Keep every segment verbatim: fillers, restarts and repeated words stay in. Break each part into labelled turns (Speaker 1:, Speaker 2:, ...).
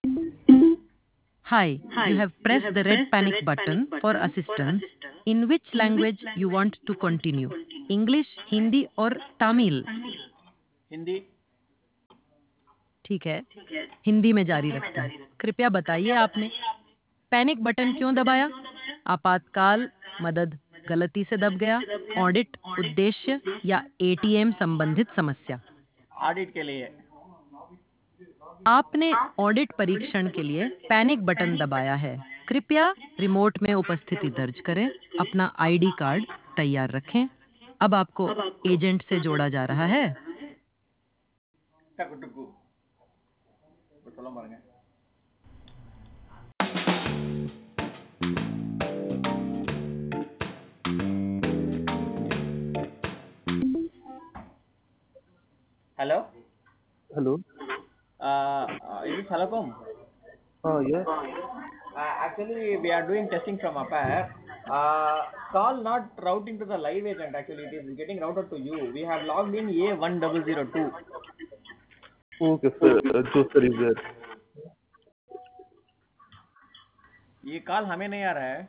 Speaker 1: Hi, you have pressed the red panic button for assistance. In which language you want to continue? English, Hindi or Tamil?
Speaker 2: Hindi.
Speaker 1: ठीक है, हिंदी में जारी रखते हैं। कृपया बताइए आपने पैनिक बटन क्यों दबाया? आपातकाल, मदद गलती से दब गया, ऑडिट उद्देश्य या एटीएम संबंधित समस्या?
Speaker 2: ऑडिट के लिए।
Speaker 1: आपने ऑडिट परीक्षण के लिए पैनिक बटन दबाया है। कृपया रिमोट में उपस्थिति दर्ज करें, अपना आईडी कार्ड तैयार रखें। अब आपको एजेंट से जोड़ा जा रहा है।
Speaker 2: टकु टुकु இப்ப சொல்ல பாருங்க। Hello.
Speaker 3: Hello.
Speaker 2: Uh, uh, is this Halacom?
Speaker 3: Uh, yes.
Speaker 2: Uh, actually, we are doing testing from up air. Uh, call not routing to the live agent. Actually, it is getting routed to you. We have logged in A one zero zero two.
Speaker 3: Okay, sir. Uh, Joseph is there.
Speaker 2: ये call हमें नहीं आ रहा है।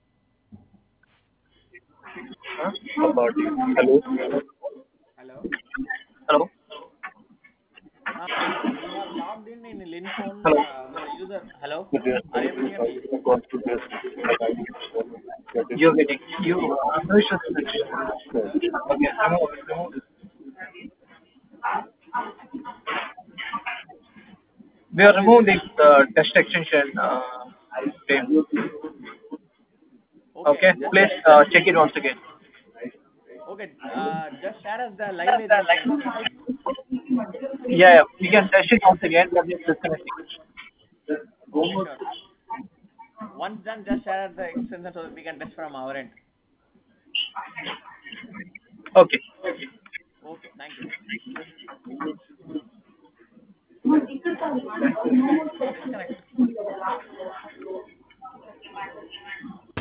Speaker 3: Huh? About it. Hello.
Speaker 2: Hello.
Speaker 3: Hello.
Speaker 2: हाँ, we have logged in in Linphone
Speaker 3: Hello.
Speaker 2: uh, with the user. Hello,
Speaker 3: Yes,
Speaker 2: are
Speaker 3: sir.
Speaker 2: you able to hear me?
Speaker 3: I got to this.
Speaker 4: You're getting you. Uh, no issues with it. Okay, remove, remove this. We are removing the test extension uh, frame.
Speaker 2: Okay,
Speaker 4: Okay,
Speaker 2: just
Speaker 4: please uh, check it once again.
Speaker 2: okay. Uh, just share us the live agent instance.
Speaker 4: Yeah, yeah, we can test it once again, but it's disconnecting.
Speaker 2: Okay, sure. Once done, just share the extension so that we can test from our end.
Speaker 4: Okay.
Speaker 2: Okay, thank you. Disconnect.